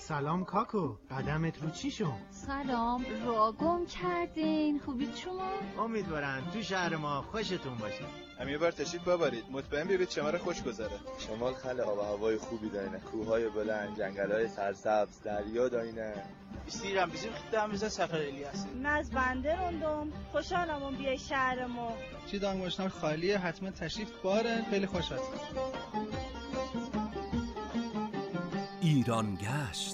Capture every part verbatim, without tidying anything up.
سلام کاکو، قدمت رو چی شد؟ سلام، را گم کردین. خوبید شما؟ امیدوارم تو شهر ما خوشتون باشه. هم یه بار تشریف ببرید، مطمئن بیایید شما رو خوش گذره. شمال خیلی آب و هوای خوبی دارینه، کوههای بلند، جنگل‌های سرسبز، دریا دارینه. استیرم bizim خدامıza سفر الیاس. ناز بنده روندم، خوشحالم بیای شهرمو. چی دانگوشنار خالیه، حتما تشریف باره، خیلی خوش هستم. ایران گشت.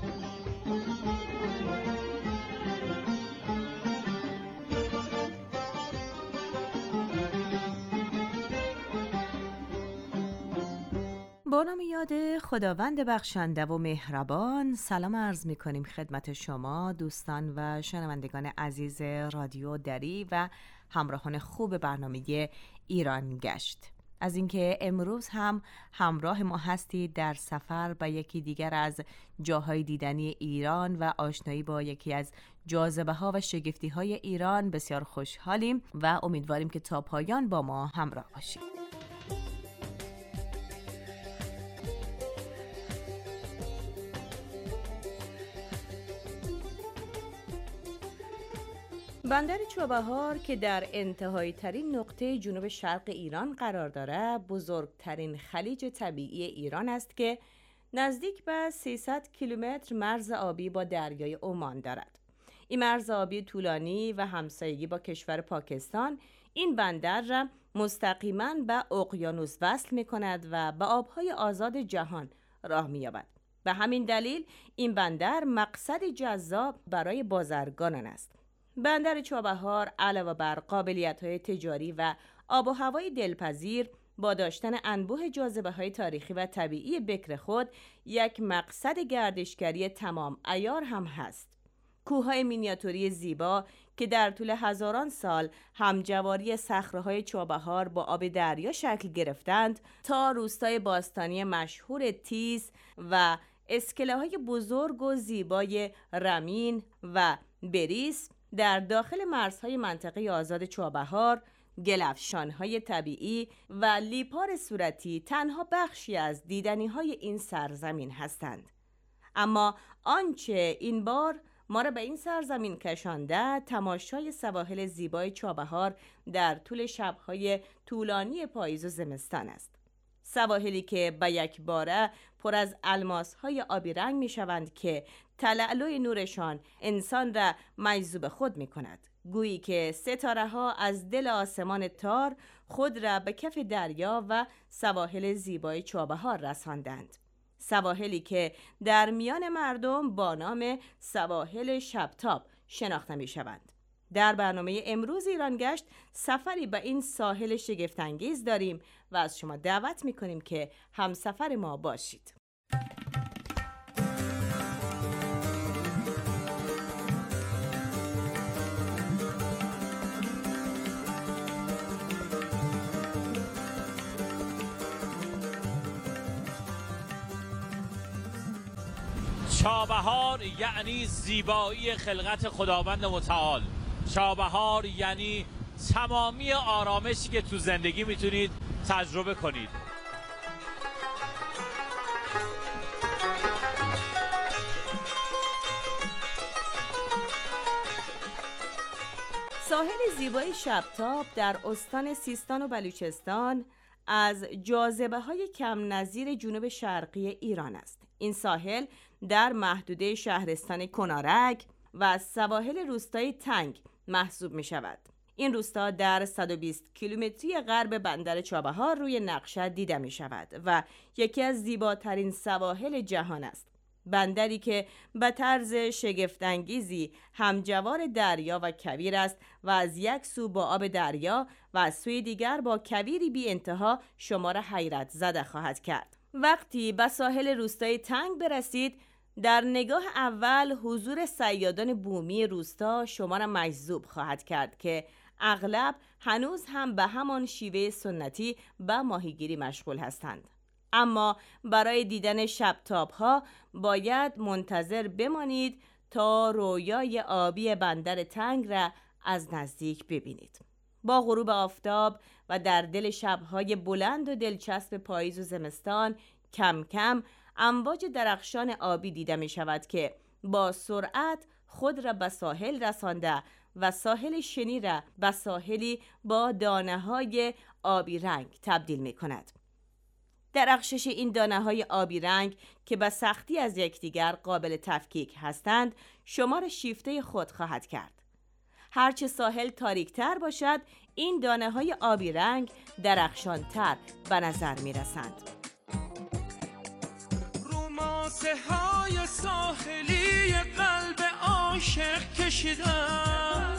با نام یاد خداوند بخشنده و مهربان، سلام عرض می کنیم خدمت شما دوستان و شنوندگان عزیز رادیو دری و همراهان خوب برنامه ایران گشت. از اینکه امروز هم همراه ما هستید در سفر به یکی دیگر از جاهای دیدنی ایران و آشنایی با یکی از جاذبه ها و شگفتی های ایران بسیار خوشحالیم و امیدواریم که تا پایان با ما همراه باشید. بندر چابهار که در انتهایی ترین نقطه جنوب شرق ایران قرار دارد، بزرگترین خلیج طبیعی ایران است که نزدیک به سیصد کیلومتر مرز آبی با دریای عمان دارد. این مرز آبی طولانی و همسایگی با کشور پاکستان این بندر را مستقیما به اقیانوس وصل می کند و به آبهای آزاد جهان راه می یابد. به همین دلیل این بندر مقصدی جذاب برای بازرگانان است. بندر چابهار علاوه بر قابلیت‌های تجاری و آب و هوای دلپذیر، با داشتن انبوه جاذبه‌های تاریخی و طبیعی بکر خود، یک مقصد گردشگری تمام عیار هم هست. کوه‌های مینیاتوری زیبا که در طول هزاران سال همجواری صخره‌های چابهار با آب دریا شکل گرفتند، تا روستای باستانی مشهور تیز و اسکله‌های بزرگ و زیبای رمین و بریس، در داخل مرزهای منطقه آزاد چابهار، گلفشان‌های طبیعی و لیپار صورتی تنها بخشی از دیدنی‌های این سرزمین هستند. اما آنچه این بار ما را به این سرزمین کشانده، تماشای سواحل زیبای چابهار در طول شب‌های طولانی پاییز و زمستان است. سواحلی که به یک باره پر از الماس‌های آبی رنگ می‌شوند که تلالوی نورشان انسان را مجذوب خود می‌کند. گویی که ستاره‌ها از دل آسمان تار خود را به کف دریا و سواحل زیبای چابهار رساندند. سواحلی که در میان مردم با نام سواحل شبتاب شناخته می‌شوند. در برنامه امروز ایران گشت سفری به این ساحل شگفت‌انگیز داریم و از شما دعوت می‌کنیم که همسفر ما باشید. چابهار یعنی زیبایی خلقت خداوند متعال. چابهار یعنی تمامی آرامشی که تو زندگی میتونید تجربه کنید. ساحل زیبای شبتاب در استان سیستان و بلوچستان از جاذبه‌های کم نظیر جنوب شرقی ایران است. این ساحل در محدوده شهرستان کنارک و سواحل روستای تنگ محسوب می شود. این روستا در صد و بیست کیلومتری غرب بندر چابهار روی نقشه دیده می شود و یکی از زیباترین سواحل جهان است. بندری که به طرز شگفت‌انگیزی همجوار دریا و کویر است و از یک سو با آب دریا و از سوی دیگر با کویری بی انتها شما را حیرت زده خواهد کرد. وقتی به ساحل روستای تنگ برسید، در نگاه اول حضور صیادان بومی روستا شما را مجذوب خواهد کرد که اغلب هنوز هم به همان شیوه سنتی به ماهیگیری مشغول هستند. اما برای دیدن شبتاب ها باید منتظر بمانید تا رویای آبی بندر تنگ را از نزدیک ببینید. با غروب آفتاب و در دل شبهای بلند و دلچسب پاییز و زمستان کم کم امواج درخشان آبی دیده می شود که با سرعت خود را به ساحل رسانده و ساحل شنی را به ساحلی با دانه های آبی رنگ تبدیل می کند. درخشش این دانه های آبی رنگ که به سختی از یکدیگر قابل تفکیک هستند شما را شیفته خود خواهد کرد. هرچه ساحل تاریکتر باشد این دانه های آبی رنگ درخشانتر به نظر می رسند. روماسه های ساحلی قلب عاشق کشیدم،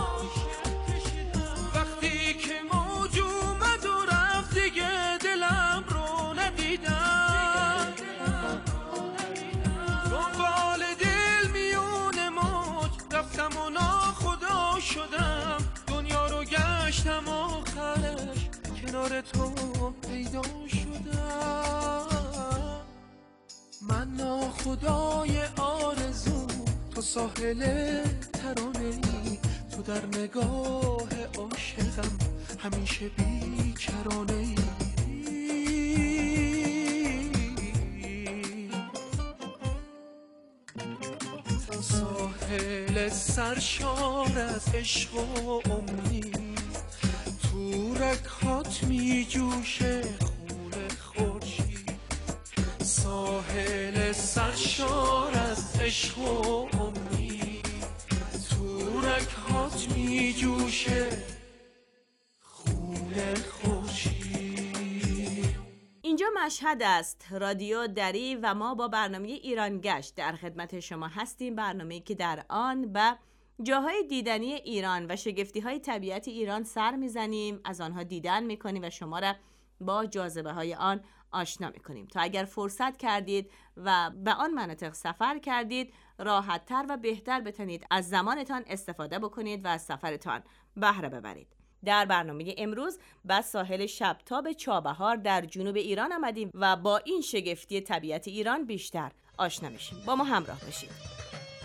وقتی که موج اومد و رفت دیگه دلم رو ندیدم، دنبال دل میون موج رفتم و ناخدا شدم، دنیا رو گشتم آخرش کنار تو پیدا شدم. من ناخدای آرزو، تو ساحل ترانه‌ای، تو در نگاه عاشقم همیشه بیکرانه‌ای. ساحل سرشار از عشق و امید، تو رگ‌هات میجوشه خون خورشید. ساحل سرشار از عشق و امید، تو رگ‌هات میجوشه خون خورشید. اینجا مشهد است، رادیو دری و ما با برنامه ایران گشت در خدمت شما هستیم. برنامه‌ای که در آن به جاهای دیدنی ایران و شگفتی‌های طبیعت ایران سر میزنیم، از آنها دیدن میکنیم و شما را با جاذبه های آن آشنا میکنیم تا اگر فرصت کردید و به آن مناطق سفر کردید راحت‌تر و بهتر بتونید از زمانتان استفاده بکنید و از سفرتان بهره ببرید. در برنامه امروز به ساحل شبتاب چابهار در جنوب ایران آمدیم و با این شگفتی طبیعت ایران بیشتر آشنا میشیم. با ما همراه باشید.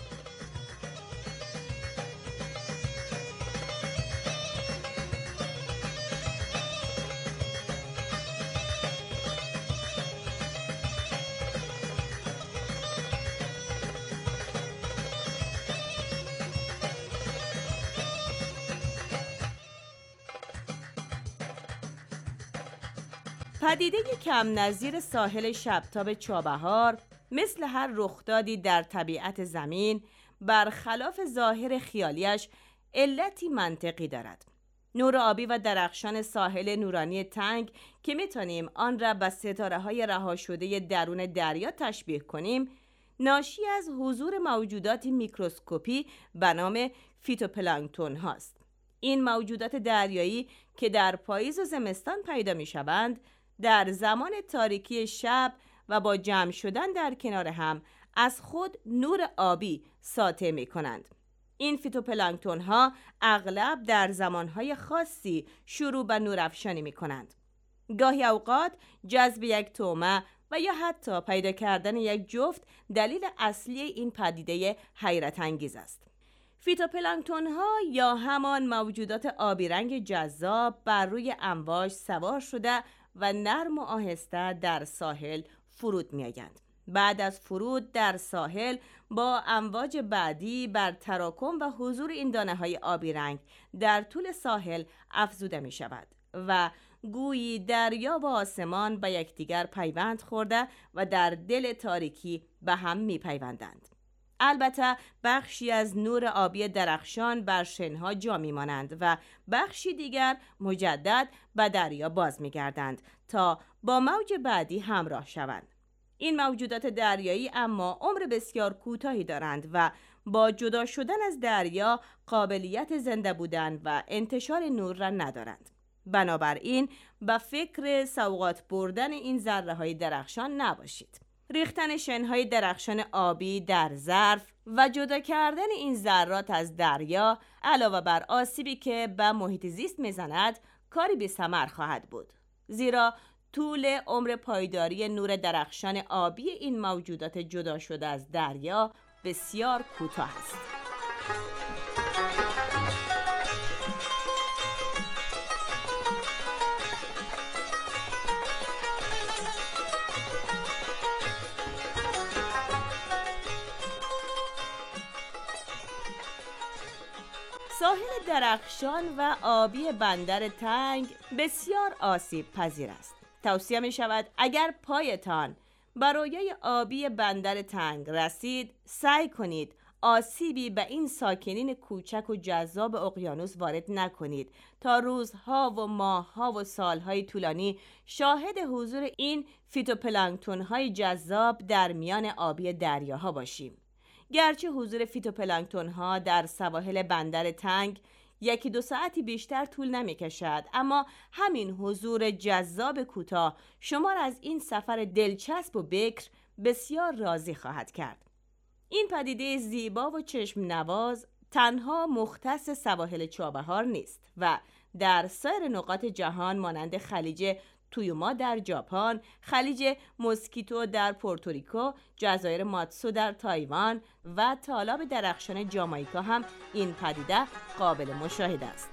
پدیده کم نظیر ساحل شبتاب چابهار مثل هر رخدادی در طبیعت زمین برخلاف ظاهر خیالیش علتی منطقی دارد. نور آبی و درخشان ساحل نورانی تنگ که میتونیم آن را به ستاره های رها شده درون دریا تشبیه کنیم ناشی از حضور موجودات میکروسکوپی به نام فیتوپلانکتون هاست. این موجودات دریایی که در پاییز و زمستان پیدا می شوند در زمان تاریکی شب و با جمع شدن در کنار هم از خود نور آبی ساطع می کنند. این فیتوپلانکتون ها اغلب در زمانهای خاصی شروع به نورافشانی می کنند. گاهی اوقات جذب یک طعمه و یا حتی پیدا کردن یک جفت دلیل اصلی این پدیده حیرت انگیز است. فیتوپلانکتون ها یا همان موجودات آبی رنگ جذاب بر روی امواج سوار شده و نرم و آهسته در ساحل فرود می آیند. بعد از فرود در ساحل با امواج بعدی بر تراکم و حضور این دانه های آبی رنگ در طول ساحل افزوده می شود و گویی دریا و آسمان به یکدیگر پیوند خورده و در دل تاریکی به هم می پیوندند. البته بخشی از نور آبی درخشان بر شنها جا می مانند و بخشی دیگر مجدد به دریا باز می گردند تا با موج بعدی همراه شوند. این موجودات دریایی اما عمر بسیار کوتاهی دارند و با جدا شدن از دریا قابلیت زنده بودن و انتشار نور را ندارند. بنابراین به فکر سوغات بردن این ذره های درخشان نباشید. ریختن شنهای درخشان آبی در ظرف و جدا کردن این ذرات از دریا علاوه بر آسیبی که به محیط زیست میزند کاری بی ثمر خواهد بود، زیرا طول عمر پایداری نور درخشان آبی این موجودات جدا شده از دریا بسیار کوتاه است. ساحل درخشان و آبی بندر تنگ بسیار آسیب پذیر است. توصیه می شود اگر پایتان بر رویای آبی بندر تنگ رسید، سعی کنید آسیبی به این ساکنین کوچک و جذاب اقیانوس وارد نکنید تا روزها و ماهها و سالهای طولانی شاهد حضور این فیتوپلانکتون‌های جذاب در میان آبی دریاها باشیم. گرچه حضور فیتوپلانکتون‌ها در سواحل بندر تنگ یکی دو ساعتی بیشتر طول نمی کشد، اما همین حضور جذاب کوتاه شما را از این سفر دلچسب و بکر بسیار راضی خواهد کرد. این پدیده زیبا و چشم نواز تنها مختص سواحل چابهار نیست و در سایر نقاط جهان مانند خلیج تویوما در ژاپن، خلیج موسکیتو در پورتوریکو، جزایر ماتسو در تایوان و تالاب درخشان جامائیکا هم این پدیده قابل مشاهده است.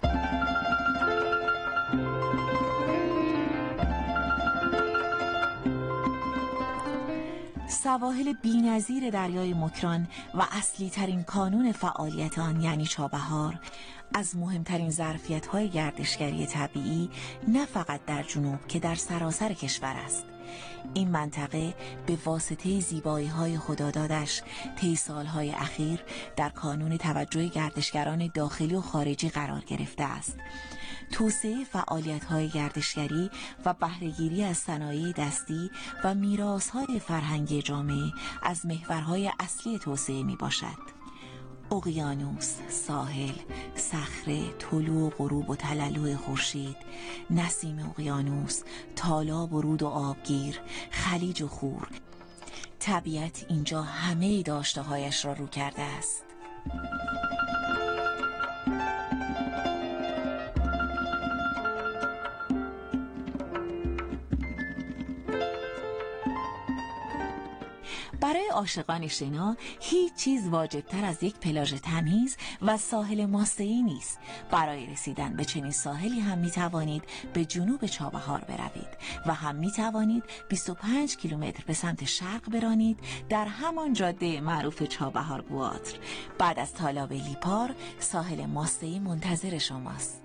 سواحل بی‌نظیر دریای مکران و اصلی ترین کانون فعالیت آن یعنی چابهار از مهمترین ظرفیت‌های گردشگری طبیعی نه فقط در جنوب که در سراسر کشور است. این منطقه به واسطه زیبایی‌های خدادادش طی سال‌های اخیر در کانون توجه گردشگران داخلی و خارجی قرار گرفته است. توسعه فعالیت‌های گردشگری و بهره‌گیری از صنایع دستی و میراث‌های فرهنگی جامعه از محورهای اصلی توسعه میباشد. اقیانوس، ساحل، صخره، طلوع و غروب و تلالو خورشید، نسیم اقیانوس، تالاب و رود و آبگیر، خلیج و خور. طبیعت اینجا همه داشته‌هایش را رو کرده است. برای عاشقان شنا هیچ چیز واجبتر از یک پلاژ تمیز و ساحل ماسه‌ای نیست. برای رسیدن به چنین ساحلی هم می توانید به جنوب چابهار بروید و هم می توانید بیست و پنج کیلومتر به سمت شرق برانید در همان جاده معروف چابهار گواتر. بعد از تالاب لیپار ساحل ماسه‌ای منتظر شماست.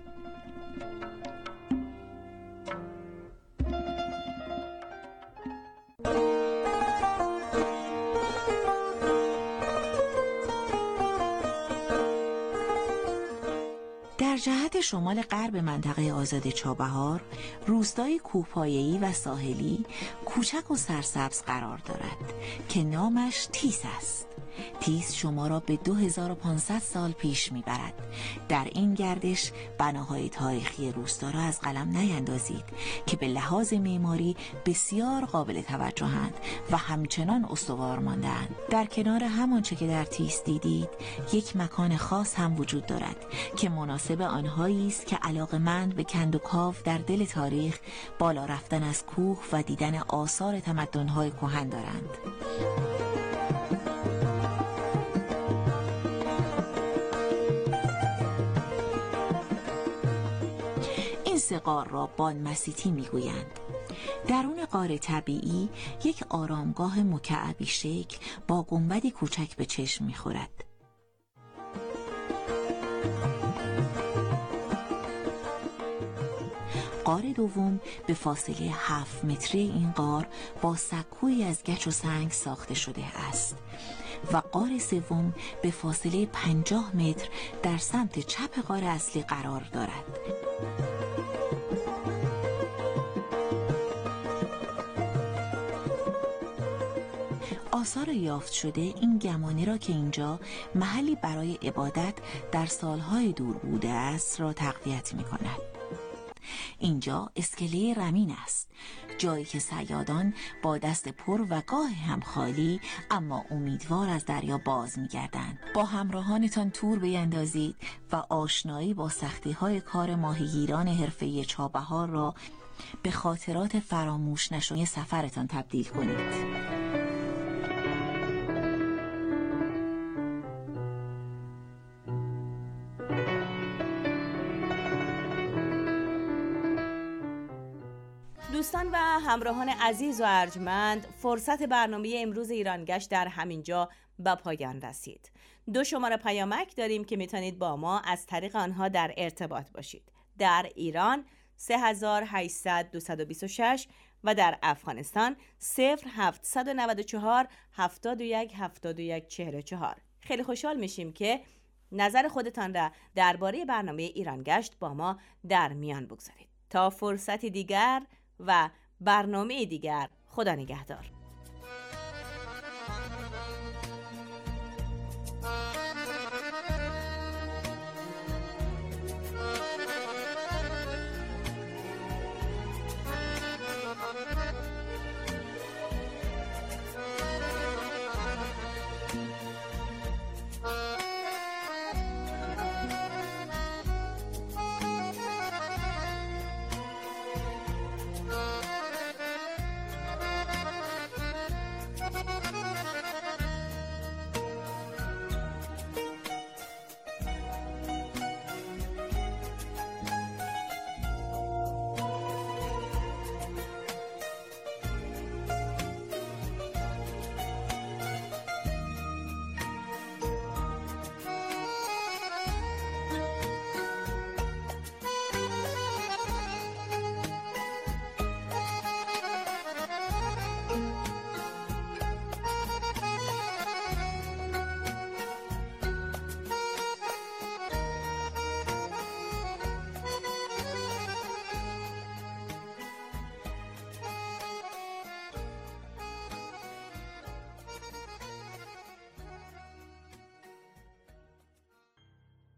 در جهت شمال غرب منطقه آزاد چابهار، روستای کوهپایه‌ای و ساحلی کوچک و سرسبز قرار دارد که نامش تیس است. تیس شما را به دو هزار و پانصد سال پیش میبرد. در این گردش بناهای تاریخی روستا را از قلم نیندازید که به لحاظ معماری بسیار قابل توجهند و همچنان استوار مانده‌اند. در کنار همانچه که در تیس دیدید، یک مکان خاص هم وجود دارد که مناسب آنهایی است که علاقه‌مند به کند و کاو در دل تاریخ، بالا رفتن از کوه و دیدن آثار تمدن‌های کهن دارند. این سه غار را بانمسیتی میگویند. درون غار طبیعی یک آرامگاه مکعبی شکل با گنبدی کوچک به چشم میخورد. غار دوم به فاصله هفت متری این غار با سکویی از گچ و سنگ ساخته شده است و غار سوم به فاصله پنجاه متر در سمت چپ غار اصلی قرار دارد. آثار یافت شده این گمانه را که اینجا محلی برای عبادت در سالهای دور بوده است را تقویت می کند. اینجا اسکله رمین است، جایی که صیادان با دست پر و گاه هم خالی اما امیدوار از دریا باز می گردند. با همراهانتان تور بیندازید و آشنایی با سختی های کار ماهیگیران حرفه‌ای چابهار را به خاطرات فراموش نشدنی سفرتان تبدیل کنید. دوستان و همراهان عزیز و ارجمند، فرصت برنامه امروز ایرانگشت در همینجا به پایان رسید. دو شماره پیامک داریم که میتونید با ما از طریق آنها در ارتباط باشید. در ایران سه هزار و هشتصد دویست و بیست و شش و در افغانستان صفر هفتصد و نود و چهار هفتاد و یک هفتاد و یک چهل و چهار. خیلی خوشحال میشیم که نظر خودتان را درباره برنامه ایرانگشت با ما در میان بگذارید. تا فرصتی دیگر و برنامه دیگر، خدا نگهدار.